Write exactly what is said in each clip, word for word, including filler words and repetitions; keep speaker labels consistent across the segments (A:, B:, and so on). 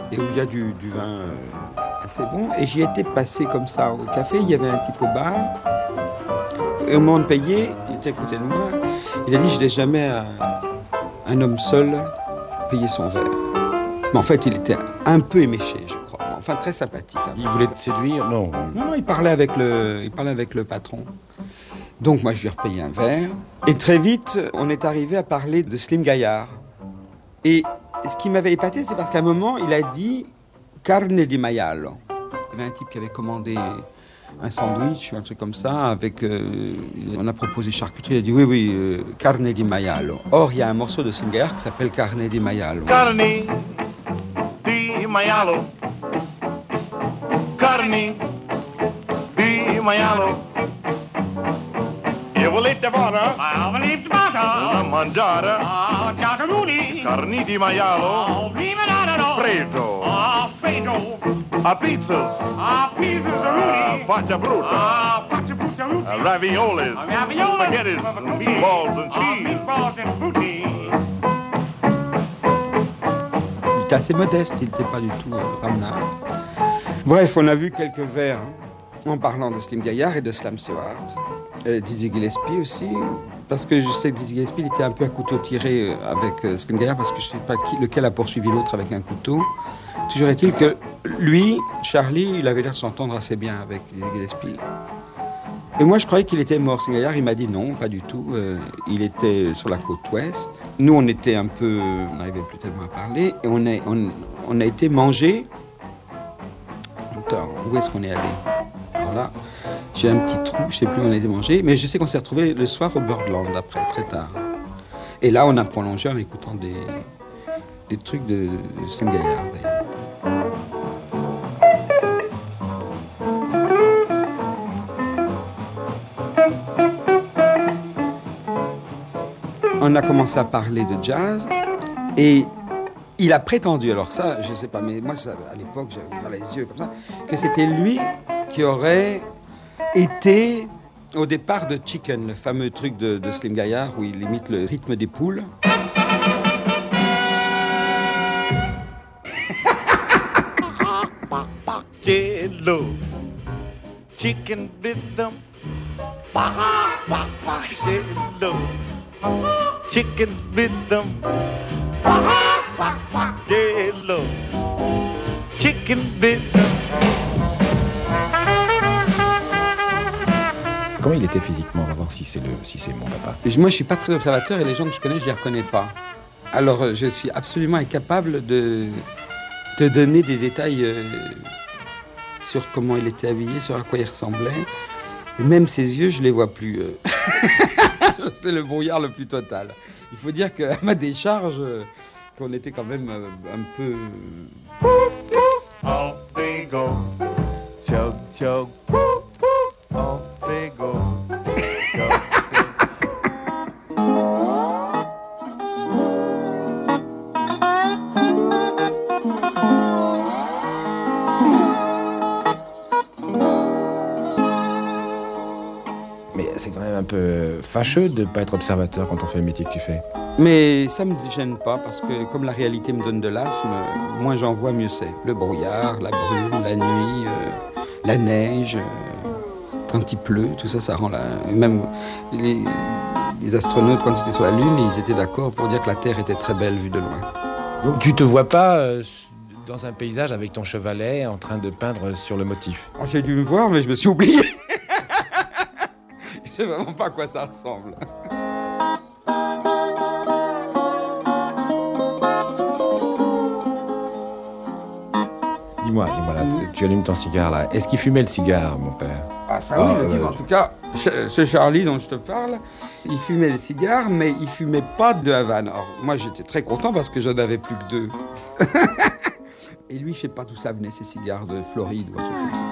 A: et où il y a du, du vin euh, assez bon. Et j'y étais passé comme ça au café, il y avait un type au bar. Et au moment de payer, il était à côté de moi. Il a dit, je ne laisse jamais un, un homme seul payer son verre. Mais en fait, il était un peu éméché, je crois. Enfin, très sympathique. Hein.
B: Il voulait te séduire? Non.
A: Non, non, il parlait avec le, il parlait avec le patron. Donc moi, je lui ai repayé un verre. Et très vite, on est arrivé à parler de Slim Gaillard. Et ce qui m'avait épaté, c'est parce qu'à un moment, il a dit « carne di maiale ». Il y avait un type qui avait commandé un sandwich ou un truc comme ça, avec... Euh, on a proposé charcuterie, il a dit « oui, oui, euh, carne di maiale ». Or, il y a un morceau de Slim Gaillard qui s'appelle « carne di maiale ».
C: Carne di maiale. Carne di maiale. Io volete vara?
D: Ah, volete vara?
C: Da mangiare?
D: Ah, ciataruli.
C: Carne di maiale.
D: Oh, prima d'anno.
C: Freddo.
D: Ah, freddo.
C: A pizzas.
D: Ah, pizzas ruli.
C: Faccia brutta.
D: Ah, faccia brutta ruli.
C: Uh, raviolis.
D: Ah, raviolis.
C: Spaghettis. And meatballs and
D: Ah,
C: cheese.
D: meatballs and frutti.
A: Il était assez modeste, il n'était pas du tout euh, ramenard. Bref, on a vu quelques vers hein, en parlant de Slim Gaillard et de Slam Stewart. Euh, Dizzy Gillespie aussi, parce que je sais que Dizzy Gillespie il était un peu à couteau tiré avec euh, Slim Gaillard, parce que je ne sais pas qui, lequel a poursuivi l'autre avec un couteau. Toujours est-il que lui, Charlie, il avait l'air de s'entendre assez bien avec Dizzy Gillespie. Et moi, je croyais qu'il était mort. Slim Gaillard, il m'a dit non, pas du tout. Euh, il était sur la côte ouest. Nous, on était un peu... On n'arrivait plus tellement à parler. Et on a, on, on a été manger... Attends, où est-ce qu'on est allé? Alors là, j'ai un petit trou, je ne sais plus où on a été manger. Mais je sais qu'on s'est retrouvés le soir au Birdland, après, très tard. Et là, on a prolongé en écoutant des, des trucs de, de Slim Gaillard, d'ailleurs. On a commencé à parler de jazz et il a prétendu, alors ça, je ne sais pas, mais moi, ça, à l'époque, j'avais ouvert les yeux comme ça, que c'était lui qui aurait été au départ de Chicken, le fameux truc de, de Slim Gaillard où il imite le rythme des poules.
C: Jello, chicken rhythm. Jello, chicken rhythm. Jello, chicken rhythm.
B: Comment il était physiquement? On va voir si c'est le, si c'est mon papa.
A: Et moi, je ne suis pas très observateur et les gens que je connais, je ne les reconnais pas. Alors, je suis absolument incapable de te donner des détails euh, sur comment il était habillé, sur à quoi il ressemblait. Et même ses yeux, je ne les vois plus. Euh. C'est le brouillard le plus total. Il faut dire qu'à ma décharge, euh, qu'on était quand même euh, un peu...
C: Off they go, chug chug. Off they go, chug chug.
B: Mais c'est quand même un peu fâcheux de ne pas être observateur quand on fait le métier que tu fais.
A: Mais ça ne me gêne pas parce que comme la réalité me donne de l'asthme, moins j'en vois, mieux c'est. Le brouillard, la brume, la nuit, euh, la neige, euh, quand il pleut, tout ça, ça rend la... Même les, les astronautes, quand ils étaient sur la Lune, ils étaient d'accord pour dire que la Terre était très belle vue de loin.
B: Donc tu te vois pas euh, dans un paysage avec ton chevalet en train de peindre sur le motif?
A: Oh, j'ai dû me voir, mais je me suis oublié. Je sais vraiment pas à quoi ça ressemble.
B: Dis-moi, dis-moi là, tu allumes ton cigare là. Est-ce qu'il fumait le cigare, mon père?
A: Ah ça oui,
B: Ah,
A: le type,
B: euh,
A: en tout cas, ce ce Charlie dont je te parle, il fumait les cigares, mais il fumait pas de Havane. Alors moi j'étais très content parce que j'en avais plus que deux. Et lui, je sais pas d'où ça venait, ces cigares de Floride ou un truc comme ça.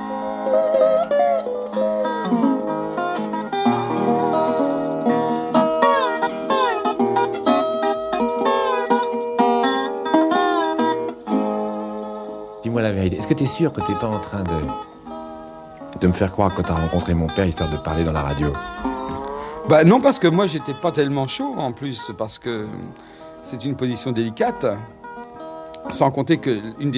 B: Dis-moi la vérité, est-ce que tu es sûr que tu n'es pas en train de, de me faire croire que tu as rencontré mon père histoire de parler dans la radio?
A: Bah non, parce que moi j'étais pas tellement chaud en plus, parce que c'est une position délicate. Sans compter que une des